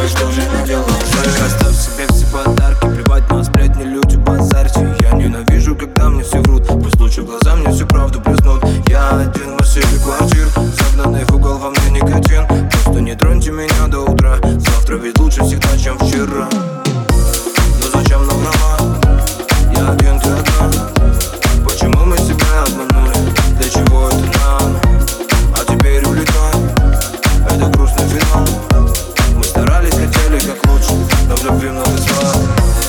что же наделал? Оставь себе все подарки, плевать на сплетни, люди базарьте. Я ненавижу, когда мне все врут, пусть лучше глаза мне всю правду блеснут. Я один в массиве квартир, загнанный в угол, во мне никотин. Просто не троньте меня до утра, завтра ведь лучше всегда, чем вчера. Но зачем нам роман? Я один, ты одна. Почему мы себя обманули? Для чего это нам? А теперь улетай, это грустный финал. Мы старались, хотели как лучше, но в любви много зла.